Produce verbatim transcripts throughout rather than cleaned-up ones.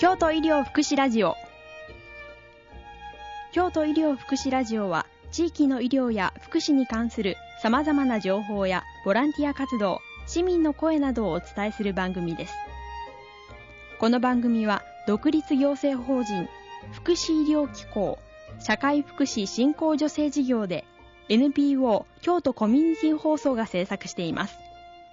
京都医療福祉ラジオ。京都医療福祉ラジオは地域の医療や福祉に関するさまざまな情報やボランティア活動、市民の声などをお伝えする番組です。この番組は独立行政法人福祉医療機構社会福祉振興助成事業で エヌピーオー 京都コミュニティ放送が制作しています。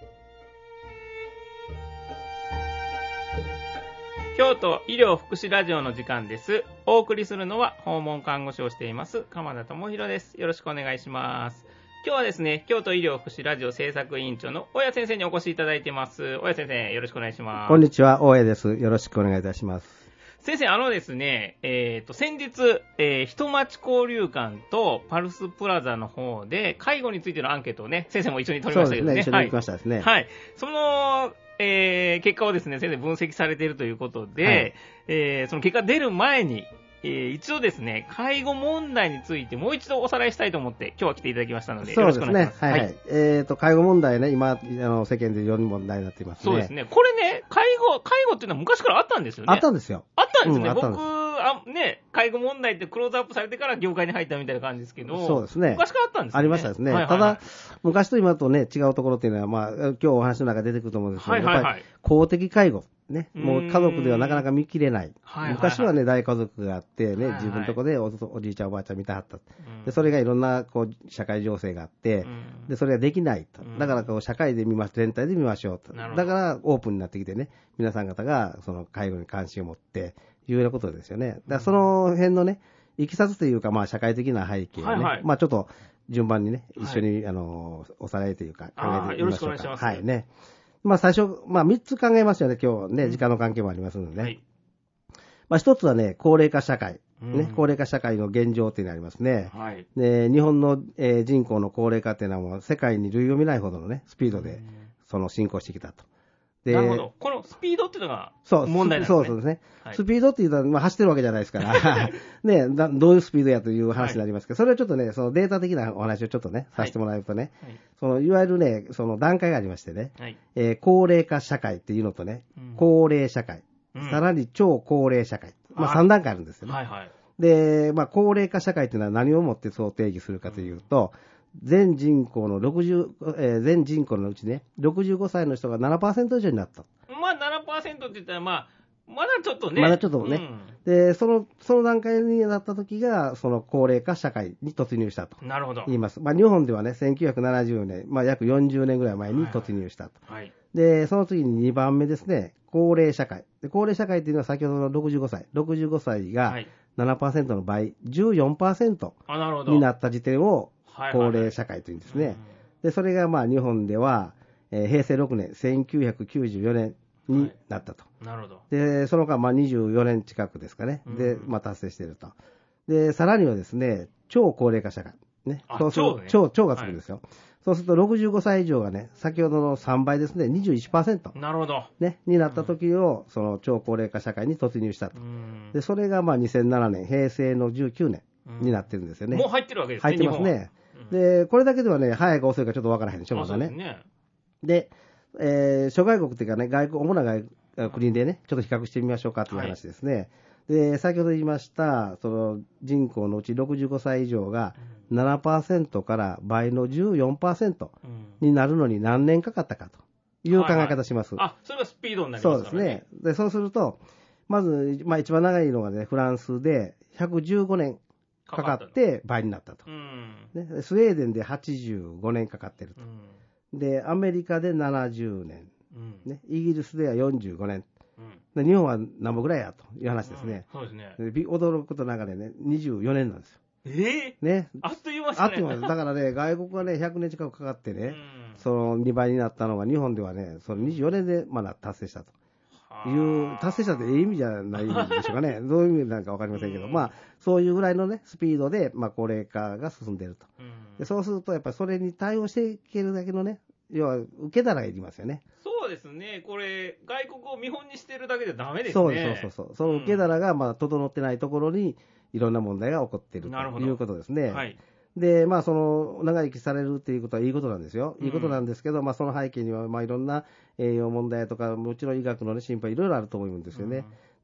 京都医療福祉ラジオの時間です。お送りするのは訪問看護師をしています鎌田智博です。よろしくお願いします。今日はですね、京都医療福祉ラジオ制作委員長の大谷先生にお越しいただいています。大谷先生、よろしくお願いします。 こんにちは、大谷です。よろしくお願いいたします。 先生、あのですね、えー、と先日、えー、人町交流館とパルスプラザの方で介護についてのアンケートをね、先生も一緒に取りましたけどね。 そうですね、一緒に行きましたですね。 はい。はい、そのえー、結果をですね、先生分析されているということで、はい、えー、その結果出る前に、えー、一度ですね、介護問題についてもう一度おさらいしたいと思って今日は来ていただきましたので、よろしくお願いします。 そうですね。はい、はい。えーと、介護問題ね、今、あの、世間で非常に問題になっていますね。 そうですね。これね、介護、介護っていうのは昔からあったんですよね。 あったんですよ。 あったんですね。 うん、 僕、あ、ね、介護問題ってクローズアップされてから業界に入ったみたいな感じですけど、 そうですね。 昔からあったんですね。 ありましたですね。はいはいはい、ただ、昔と今とね、違うところっていうのは、まあ、今日お話の中で出てくると思うんですけど、はいはいはい、やっぱり公的介護。ね、もう家族ではなかなか見切れない。はいはいはい、昔はね、大家族があってね、はいはい、自分のとこで お, おじいちゃんおばあちゃん見たはった。で、それがいろんなこう社会情勢があって、で、それができないと。だからこう社会で見まし全体で見ましょうと。だからオープンになってきてね、皆さん方がその介護に関心を持っていうようなことですよね。だからその辺のね、いきさつというか、まあ社会的な背景をね、はいはい、まあちょっと順番にね、一緒に、はい、あの、おさらいというか考えてみましょうか。よろしくお願いします。はいね。まあ最初、まあみっつ考えますよね、今日ね、時間の関係もありますのでね。はい、まあ一つはね、高齢化社会。ね、うん、高齢化社会の現状っていうのがありますね。はい、で日本の、えー、人口の高齢化っていうのはもう世界に類を見ないほどのね、スピードでその進行してきたと。 でなるほど。このスピードっていうのが問題なんですね。 そうそうですね。はい、スピードっていうのは、まあ、走ってるわけじゃないですから、ねだ、どういうスピードやという話になりますけど、はい、それはちょっとね、そのデータ的なお話をちょっとね、させてもらうとね、はい、そのいわゆるね、その段階がありましてね、はいえー、高齢化社会っていうのとね、うん、高齢社会、うん、さらに超高齢社会、まあさん段階あるんですよね。はいはい、で、まあ高齢化社会っていうのは何をもってそう定義するかというと、うん全人口の60、えー、全人口のうちね、ろくじゅうごさいの人が ななパーセント 以上になった。 まあ ななパーセント って言ったら、まあ、まだちょっとね。 まだちょっとね。うん、で、その、その段階になった時が、その高齢化社会に突入したと。 なるほど。 言います。まあ日本ではね、せんきゅうひゃくななじゅうねん、まあ約よんじゅうねんぐらい前に突入したと。はいはい、で、その次ににばんめですね、高齢社会。で高齢社会っていうのは先ほどのろくじゅうごさい。ろくじゅうごさいが ななパーセント の倍、じゅうよんパーセント になった時点を、高齢社会というんですね。はいはいはい、で、それがまあ日本では、えー、へいせいろくねん、せんきゅうひゃくきゅうじゅうよねんになったと。はい、なるほど。で、その間まあにじゅうよねん近くですかね。で、まあ達成していると。で、さらにはですね、超高齢化社会。ね。そうすると、超、超がつくんですよ。はい、そうするとろくじゅうごさい以上がね、先ほどのさんばいですね、にじゅういちパーセント。 なるほど。 ね、になった時を、その超高齢化社会に突入したと。で、それがまあにせんななねん、へいせいのじゅうきゅうねんになってるんですよね。 もう入ってるわけですね。 入ってますね。で、これだけではね、早いか遅いかちょっとわからへんでしょ、まだね。そうですね。で、えー、諸外国っていうかね、外国、主な外国でね、ちょっと比較してみましょうかという話ですね。はい、で、先ほど言いました、その人口のうちろくじゅうごさい以上が ななパーセント から倍の じゅうよんパーセント になるのに何年かかったかという考え方します。 はいはい、あ、それがスピードになりますからね。 そうですね。で、そうすると、まず、まあ一番長いのがね、フランスでひゃくじゅうごねん。かかって倍になったと、うんね。スウェーデンではちじゅうごねんかかってると。うん、で、アメリカでななじゅうねん、うんね。イギリスではよんじゅうごねん。うん、で日本は何本ぐらいやという話ですね。うん、そうですね。驚くことながらね、にじゅうよねんなんですよ。 えー、ね。あっという間ですね。 あっという間です。だからね、外国はね、ひゃくねん近くかかってね、うん、そのにばいになったのが、日本ではね、そのにじゅうよねんでまだ達成したと。いう、達成したっていい意味じゃないでしょうかね。どういう意味なのかわかりませんけど、うん、まあ、そういうぐらいのね、スピードで、まあ、高齢化が進んでいると。うん、でそうすると、やっぱりそれに対応していけるだけのね、要は、受け皿がいりますよね。 そうですね。これ、外国を見本にしてるだけじゃダメですね。 そうそうそうそう。その受け皿が、まあ、整ってないところに、いろんな問題が起こっているということですね。はい。で、まあ、その、長生きされるっていうことはいいことなんですよ。いいことなんですけど、うん、まあ、その背景には、まあ、いろんな栄養問題とか、もちろん医学のね、心配いろいろあると思うんですよね。うん、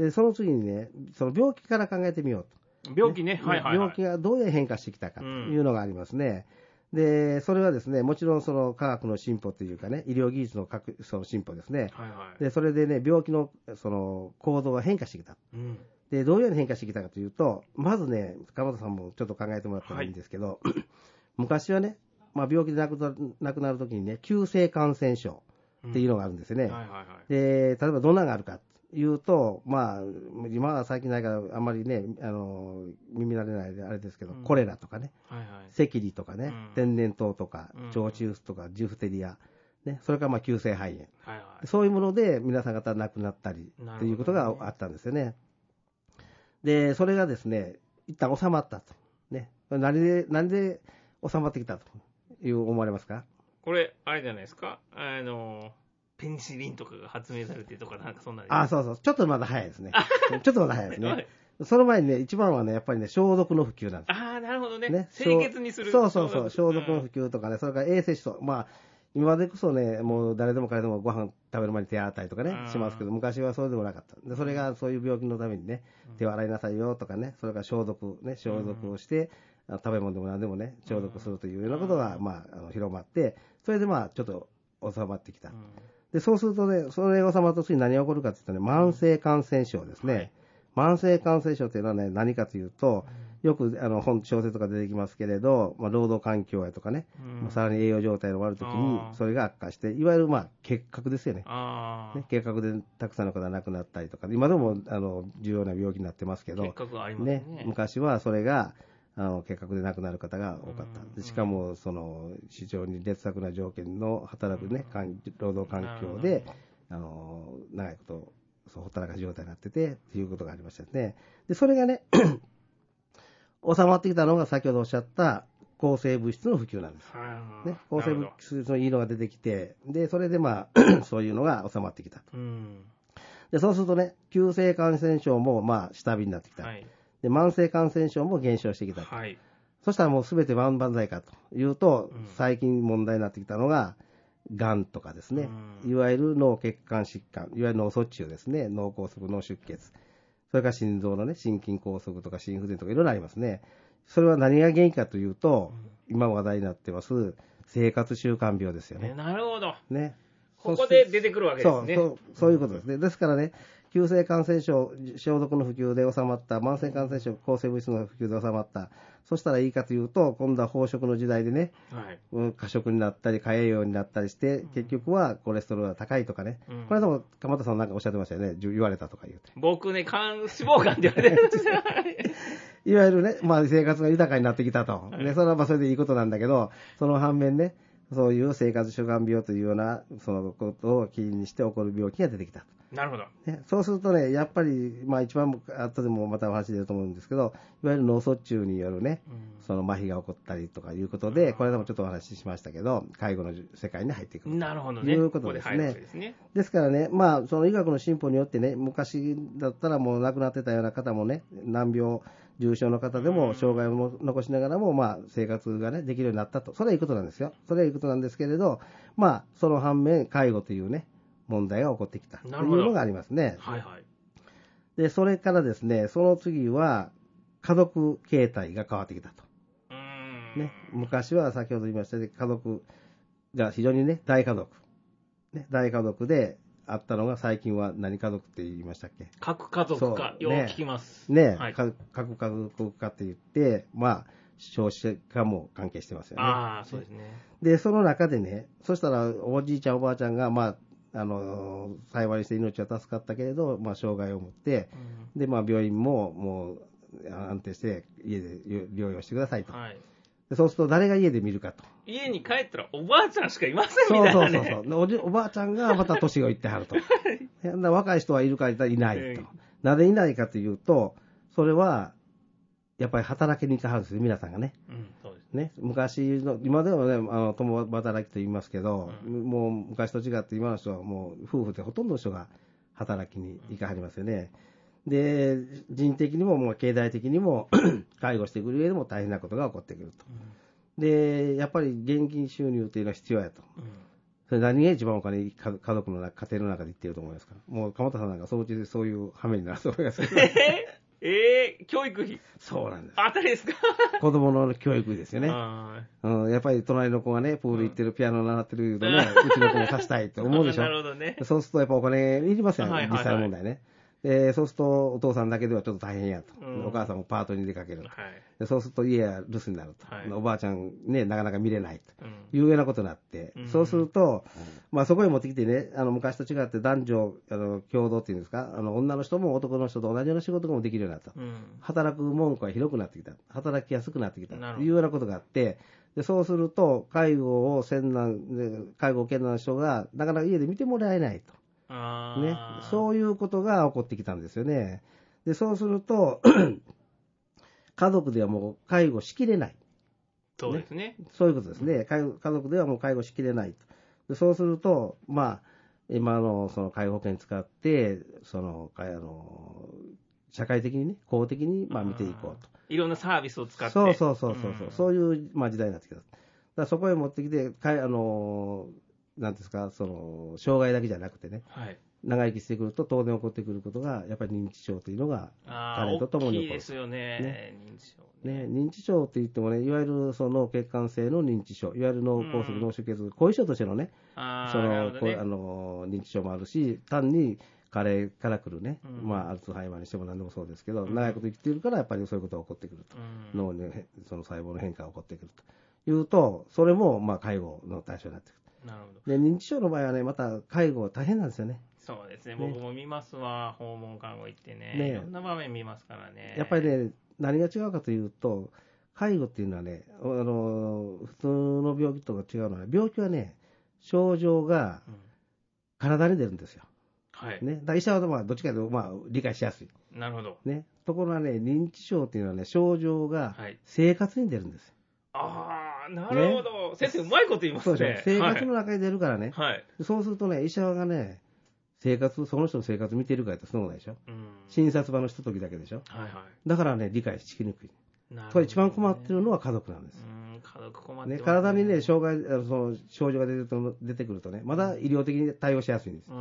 で、その次にね、その病気から考えてみようと。 病気ね、ね、はいはい、はい。 病気がどういう変化してきたかというのがありますね。うん、で、それはですね、もちろんその科学の進歩というかね、医療技術のその進歩ですね。はいはい、で、それでね、病気のその構造が変化してきた。うん、で、どういうように変化してきたかというと、まずね、鎌田さんもちょっと考えてもらったらいいんですけど、はい、昔はね、まあ、病気で亡くなる、亡くなるときにね、急性感染症っていうのがあるんですよね。うん、はいはいはい、で、例えばどんなのがあるかというと、まあ、今は最近ないからあんまりね、あの、耳慣れないあれですけど、うん、コレラとかね、はいはい、赤痢とかね、うん、天然痘とか、腸チフスとか、ジフテリア、ね、それからまあ急性肺炎、はいはい、そういうもので皆さん方亡くなったりということがあったんですよね。で、それがですね、一旦収まったと。ね、何で、何で収まってきたという思われますか？ これ、あれじゃないですか、あの、ペニシリンとかが発明されてとか、なんかそんな。 あ、そうそう、ちょっとまだ早いですね。ちょっとまだ早いですね。その前にね、一番はね、やっぱりね、消毒の普及なんです。 ああ、なるほどね。ね、清潔にする。 そうそうそう、消毒の普及とかね、うん、それから衛生士と、まあ、今でこそね、もう誰でも彼でもご飯食べる前に手洗ったりとかね、しますけど、昔はそうでもなかった。で、それがそういう病気のためにね、手を洗いなさいよとかね、それから消毒、ね、消毒をして、うん、食べ物でも何でもね、消毒するというようなことが、まあ、あの広まって、それでまあ、ちょっと収まってきた。うん、で、そうするとね、それが収まると次に何が起こるかって言ったらね、慢性感染症ですね。はい、慢性感染症というのはね、何かというと、よくあの本、小説とか出てきますけれど、まあ、労働環境やとかね、うん、さらに栄養状態が悪いときに、それが悪化して、いわゆるまあ結核ですよね。ね、結核でたくさんの方が亡くなったりとか、今でもあの重要な病気になってますけど、 結核ありますね。ね、 昔はそれがあの結核で亡くなる方が多かった。でしかも、その非常に劣悪な条件の働くね、労働環境で、あの長いことそうほったらかし状態になっててっていうことがありましたね。で、それがね収まってきたのが先ほどおっしゃった抗生物質の普及なんです。ね、抗生物質のいいのが出てきて、で、それでまあそういうのが収まってきたと。うん、で、そうするとね、急性感染症もまあ下火になってきた。はい、で、慢性感染症も減少してきたと。はい、そしたらもうすべて万々歳かというと、うん、最近問題になってきたのが、がんとかですね、うん、いわゆる脳血管疾患、いわゆる脳卒中ですね、脳梗塞、脳出血、それから心臓のね、心筋梗塞とか心不全とかいろいろありますね。それは何が原因かというと、うん、今話題になってます生活習慣病ですよね。 なるほど。 ね。 ここで出てくるわけですね。 そう、そう、そういうことですね。ですからね、急性感染症、消毒の普及で収まった、慢性感染症、抗生物質の普及で収まった、そしたらいいかというと、今度は飽食の時代でね、はい、過食になったり、過栄養になったりして、結局はコレステロールが高いとかね、うん、これでも鎌田さんなんかおっしゃってましたよね、言われたとか言うて。 僕ね、肝脂肪肝って言われてるんですよ。 いわゆるね、まあ、生活が豊かになってきたと、はい、でそれはまあそれでいいことなんだけど、その反面ね、そういう生活習慣病というようなそのことを起因にして起こる病気が出てきたと。 なるほど。 ね、そうするとね、やっぱり、まあ一番後でもまたお話出ると思うんですけど、いわゆる脳卒中によるね、うん、その麻痺が起こったりとかいうことで、うん、これでもちょっとお話ししましたけど、介護の世界に入っていくとなるほど、ね、 いうことですね。 ここで入るわけですね。 ですからね、まあその医学の進歩によってね、昔だったらもう亡くなってたような方もね、難病、重症の方でも障害を残しながらも、まあ、生活が、ね、できるようになったと。それはいいことなんですよ。それはいいことなんですけれど、まあ、その反面、介護というね、問題が起こってきたというのがありますね。はいはい。で、それからですね、その次は、家族形態が変わってきたと。うーんね、昔は先ほど言いましたように、家族が非常にね、大家族。ね、大家族で、あったのが最近は何家族って言いましたっけ？ 核家族か、よう聞きます。 ね、はい、核家族化って言って、まあ、少子化も関係してますよね。 ああ、そうですね。 で、その中でね、そしたらおじいちゃんおばあちゃんが、まあ、あの、幸いにして命は助かったけれど、まあ、障害を持って、うん、で、まあ、病院ももう安定して家で療養してくださいと。はい、そうすると誰が家で見るかと。 家に帰ったらおばあちゃんしかいませんみたいな、ね。 そうそうそうそう。おじ、おばあちゃんがまた年をいってはると。若い人はいるかいたらいないと。えー、なぜいないかというと、それは、やっぱり働きに行かはるんですよ、皆さんがね。うん、そうですね。昔の、今でもね、あの、共働きと言いますけど、うん、もう昔と違って今の人はもう夫婦でほとんどの人が働きに行かはりますよね。うん、で、人的にも、もう経済的にも、介護してくる上でも大変なことが起こってくると。うん、で、やっぱり現金収入というのは必要やと。うん、 それ何が一番お金、家族の中、家庭の中で言ってると思いますか？もう、鎌田さんなんかそのうちでそういう羽目になると思いますけど。 えー、えー、教育費。 そうなんです。 当たりですか？ 子供の教育費ですよね。うん、やっぱり隣の子がね、プール行ってる、ピアノ習ってるとね、うちの子もさしたいって思うでしょ。 なるほどね。 そうするとやっぱお金いりますよね、 はいはいはい、 実際問題ね。で、そうするとお父さんだけではちょっと大変やと。うん、お母さんもパートに出かけると。はい、でそうすると家は留守になると。はい、おばあちゃんね、なかなか見れないというようなことになって、うん、そうすると、まあそこへ持ってきてね、あの昔と違って男女あの共同っていうんですか、あの女の人も男の人と同じような仕事もできるようになった。うん、働く門戸が広くなってきた。働きやすくなってきた。というようなことがあって、でそうすると、介護を専難、介護を兼難の人がなかなか家で見てもらえないと。ね、そういうことが起こってきたんですよね。でそうすると家族ではもう介護しきれない、 そうですね。 そういうことですね。家族ではもう介護しきれないと。でそうすると、まあ、今のその介護保険使ってそのあの社会的にね、公的にまあ見ていこうと。 いろんなサービスを使って。 そうそうそうそうそう、うん、そういうまあ時代になってきた。だからそこへ持ってきて、かいあのなんですか、その障害だけじゃなくてね、はい、長生きしてくると当然起こってくることがやっぱり認知症というのが彼とともに起こる。 大きいですよね、ね、認知症ね。認知症って言ってもね、いわゆるその血管性の認知症、いわゆる脳梗塞、脳出血、後遺症としてのね、あその、ね、あの認知症もあるし、単に加齢から来るね、うん、まあアルツハイマーにしても何でもそうですけど、うん、長いこと生きているからやっぱりそういうことが起こってくると、うん、脳にその細胞の変化が起こってくるというと、それもまあ介護の対象になってくる。なるほど。で認知症の場合はね、また介護は大変なんですよね。 そうですね、僕も見ますわ、訪問看護行ってね、ね、いろんな場面見ますからね。 やっぱりね、何が違うかというと、介護っていうのはね、あの普通の病気とか違うのは、病気はね、症状が体に出るんですよ。うん、はい。ね、だから医者はまあどっちかというとまあ理解しやすい。 なるほど。 ね、ところがね、認知症っていうのはね、症状が生活に出るんですよ。 はい、ああ、なるほど。ね、先生、うまいこと言いますね。 そうでしょ。生活の中に出るからね。はい。そうするとね、医者がね、生活、その人の生活見てるかってそうないでしょ。うん、診察場のひとときだけでしょ。はいはい。だからね、理解しにくい。なるほどね。これ一番困ってるのは家族なんです。 うん、家族困ってますね。 ね、体にね、障害、その症状が出てると出てくるとね、まだ医療的に対応しやすいんです。うん。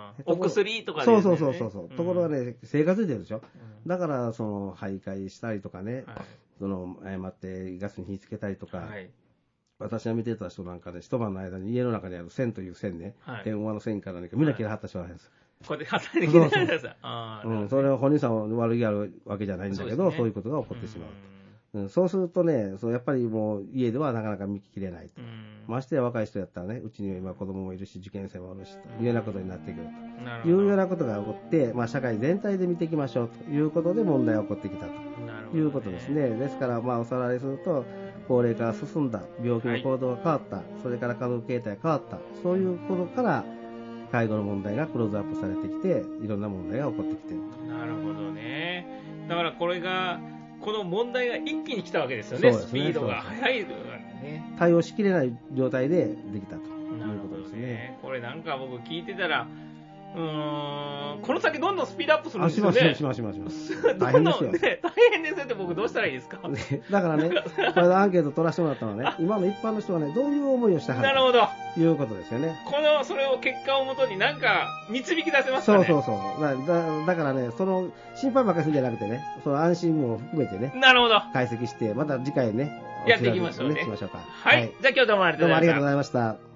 お薬とかで、ね。そうそうそうそう。うん、ところがね、生活に出るでしょ。うん、だから、その、徘徊したりとかね、はい、その、誤ってガスに火つけたりとか、はい、私が見てた人なんかね、一晩の間に家の中にある線という線ね、はい、電話の線からね、みんな切らはった人なんです。 こうやって働いてきてるんです。 ああ、うん、それは本人さんは悪気があるわけじゃないんだけど、そう、ね、そういうことが起こってしまうと。うんうん、そうするとね、そうやっぱりもう家ではなかなか見きれないと。うん、ましてや若い人やったらね、うちには今子供もいるし、受験生もいるし、というようなことになってくると。いうようなことが起こって、まあ社会全体で見ていきましょうということで問題が起こってきたということですね。ですから、まあおさらいすると、高齢化が進んだ、病気の行動が変わった、はい、それから家族形態が変わった、そういうことから、介護の問題がクローズアップされてきて、いろんな問題が起こってきていると。 なるほどね。だからこれが、この問題が一気に来たわけですよね。そうですね、スピードが速いからね。 対応しきれない状態でできたということですね。 ね、これなんか僕聞いてたら、うーん、この先どんどんスピードアップするんですよね。 しますしますしますします。 大変ですよ。ね、大変ですよって僕どうしたらいいですか、ね、 だからね、これでアンケート取らせてもらったのはね、今の一般の人はね、どういう思いをしたはずかということですよね。 この、それを結果をもとになんか導き出せますかね。 そうそうそう。だ, だ, だからね、その心配ばっかりするんじゃなくてね、その安心も含めてね、 なるほど。 解析して、また次回ね、 やっていきましょうね。 しましょうか。 はい。はい、じゃあ今日どうもありがとうございました。 どうもありがとうございました。